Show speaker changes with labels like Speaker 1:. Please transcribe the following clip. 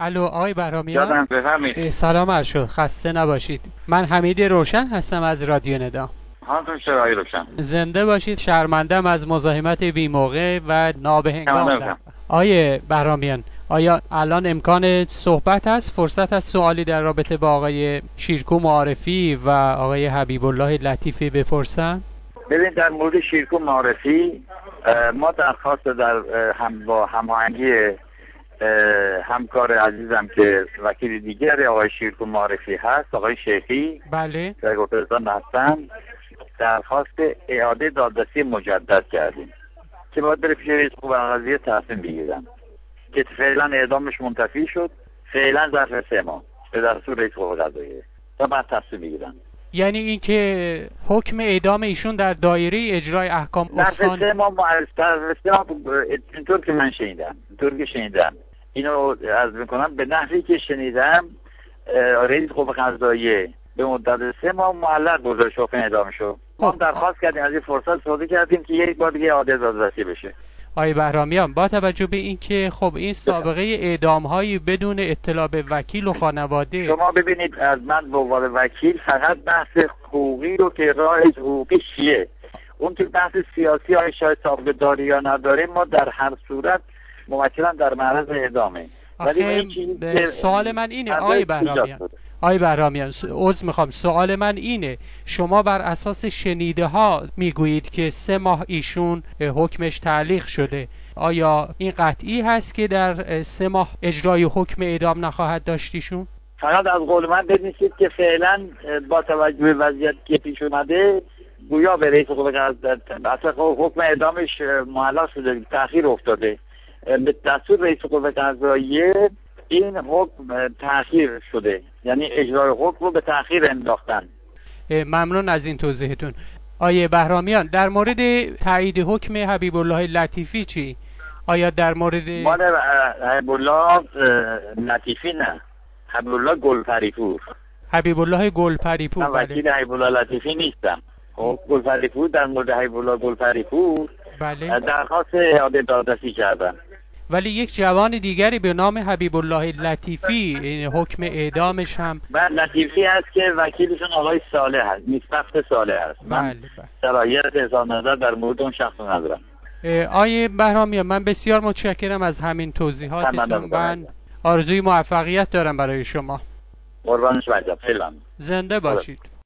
Speaker 1: الو آقای بهرامیان.
Speaker 2: یادم بفرمایید.
Speaker 1: سلام عرض شد، خسته نباشید. من حمید روشن هستم از رادیو ندا.
Speaker 2: حالتون چطور آقای روشن؟
Speaker 1: زنده باشید. شرمندم از مزاحمت بی موقع و نابهنگام. آقای بهرامیان، آیا الان امکان صحبت هست؟ فرصت از سوالی در رابطه با آقای شیرکو معارفی و آقای حبیب الله لطیفی بپرسم؟
Speaker 2: ببین، در مورد شیرکو معارفی ما درخواست با هماهنگی همکار عزیزم که وکیل دیگر آقای شیرکو معارفی هست، آقای شیخی،
Speaker 1: بله،
Speaker 2: در گلستان هستن، درخواست اعاده دادرسی مجدد کردیم که باید بره پیش رئیس قوه قضاییه تصمیم بگیرن که فعلا اعدامش منتفی شد، فعلا ظرف 3 ماه به دستور رئیس قوه قضاییه تا بعد تصمیم بگیرن.
Speaker 1: یعنی اینکه حکم اعدام ایشون در دایره اجرای احکام
Speaker 2: استان 3 ماه اینطور که من شنیدم، اینو عرض میکنم به نحوی که شنیدم رئیس قوه قضاییه به مدت 3 ماه معلق گذاشت حکم اعدامشو. ما درخواست کردیم، از این فرصت استفاده کردیم که یک بار دیگه اعاده دادرسی بشه.
Speaker 1: آقای بهرامیان، با توجه به اینکه خب این سابقه اعدام‌هایی بدون اطلاع به وکیل و خانواده،
Speaker 2: شما ببینید از من به عنوان وکیل فقط بحث حقوقی رو که راه حقوقی چیه، اون تو بحث سیاسی های شاید سابقه داری یا نداره، ما در هر صورت موکلا در معرض اعدامه.
Speaker 1: ولی سوال من اینه آقای بهرامیان، عذر میخوام، سوال من اینه، شما بر اساس شنیده ها میگویید که 3 ماه ایشون حکمش تعلیق شده. آیا این قطعی هست که در 3 ماه اجرای حکم اعدام نخواهد داشت ایشون؟
Speaker 2: فقط از قول من بنویسید که فعلا با توجه به وضعیت که پیش اومده گویا به رئیس قوه قضاییه اصلا حکم اعدامش معلق شده، تأخیر افتاده، به دستور رئیس قوه قضاییه این حکم تأخیر شده، یعنی اجرای حکم رو به تأخیر انداختن.
Speaker 1: ممنون از این توضیحتون. آیه بهرامیان، در مورد تایید حکم حبیب الله لطیفی چی؟ آیا در مورد
Speaker 2: مال حبیب الله لطیفی نه، حبیب الله گلپریپور.
Speaker 1: حبیب الله گلپریپور.
Speaker 2: من وکیل حبیب الله لطیفی نیستم. گلپریپور در مورد حبیب الله گلپریپور
Speaker 1: بله،
Speaker 2: درخواست اعاده دادرسی کردن.
Speaker 1: ولی یک جوان دیگری به نام حبیب الله لطیفی حکم اعدامش هم
Speaker 2: لطیفی هست که وکیلشون آقای صالح هست، مصطفی صالح هست. من صلاحیت اظهار نظر در مورد اون شخص ندارم.
Speaker 1: آیه بهرامیان، من بسیار متشکرم از همین توضیحاتتون. من آرزوی موفقیت دارم برای شما.
Speaker 2: قربان شما. خیلی ممنون.
Speaker 1: زنده باشید.